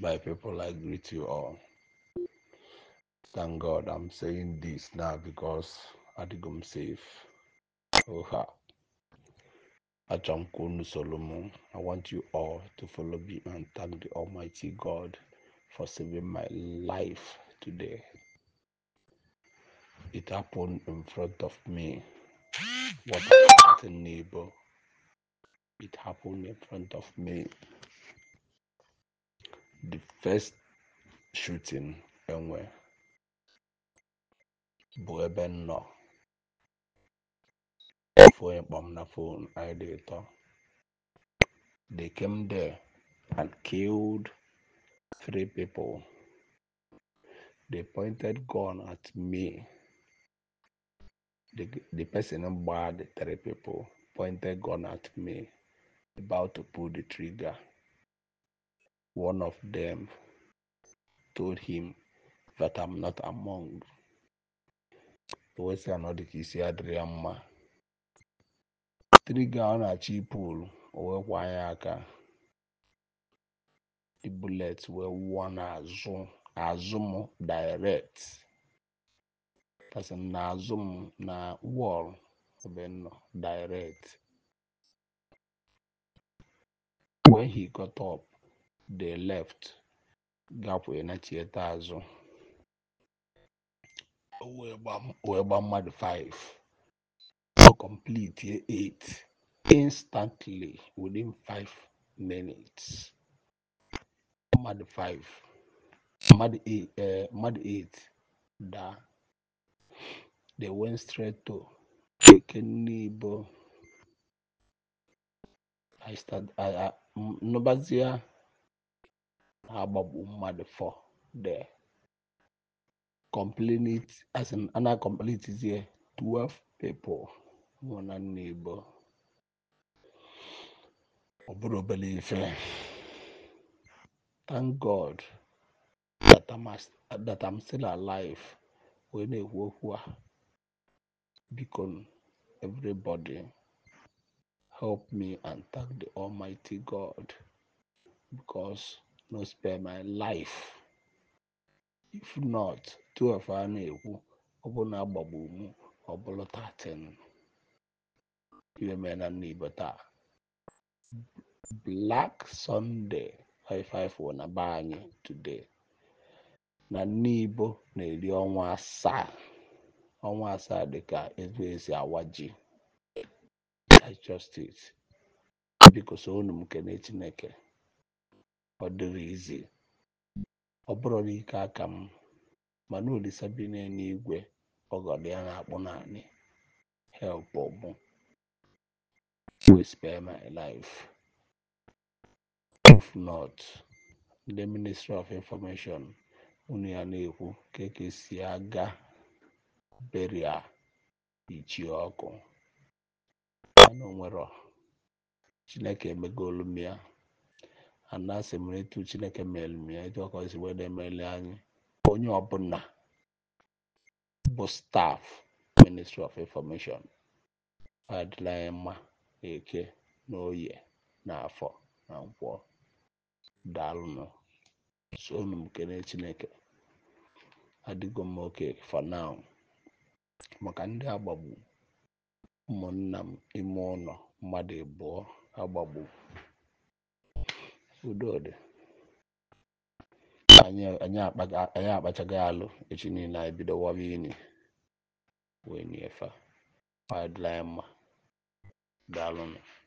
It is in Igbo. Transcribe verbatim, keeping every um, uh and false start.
My people, I greet you all. Thank God I'm saying this now because Adigum safe. Oha. Achankunu Solomon. I want you all to follow me and thank the Almighty God for saving my life today. It happened in front of me. What happened, neighbor? It happened in front of me. The first shooting enwe bụ ebe m nọ ofu onye kpọm na phone anyị dị ụtọ. They came there and killed three people. They pointed gun at me. The, the person who barred the three people pointed gun at me, about to pull the trigger. One of them told him that I'm not among. Wesi anọdụ ka isi adịrị ya mma. Trigger ọ na-achọ ipul o wekwa anya aka. The bullets were one azụ azụ m direct. That's na azụ m na wall ebe nọ direct. When he got up, they left. Gapwe na theater azụ. Wee gba mmadụ five. To complete eight. Instantly, within five minutes. Mad five. Mad eight. Uh, mad eight. Da. They went straight to Ekenibo. I start. I. I Nobazia. Ababu mad four there. Complete it as an another complete is here. Twelve people. One neighbor. Obro believe. Thank God that I'm that I'm still alive. When a work become everybody help me and thank the Almighty God because no spare my life. If not, two of our neighbor obona babumu obolo thirteen. You men and neighbor. Black Sunday five five one abanye today. Na neighbor na eri ọnwa asaa. Ọnwa asaa dịka ezu esi awaji. I just it. Because onu m kene Chineke. Ọ dịrị izi. Ọ bụrụ n'ike aka m. Mana Olisa bi n'eluigwe ọgọdọ ya na-akpọ naanị. Help ọmụ. To spare my life. If not, the Ministry of Information unu ya na-ekwu ka eke si aga beria ichi ọkụ. Mana onwero Chineke emegolu m ya. Anasị m etu Chineke mere m ya etu ọkọ si wee na-emeli anyị. Onye ọbụla bụ staff Ministry of Information adịla anyị mma eke na oye na afọ na nkwọ. Daalụnụ. So unu m kene Chineke. Adịgo m okay for now. Maka ndị agbagbu ụmụnna m ime ụlọ mmadụ abụọ agbagbu. Udo dị. Anyị anyị akpaga anyị akpachaga alụ echi niile anyị bido wawa ini. Wee nye fa. Adịla anyị mma. Daalụnụ.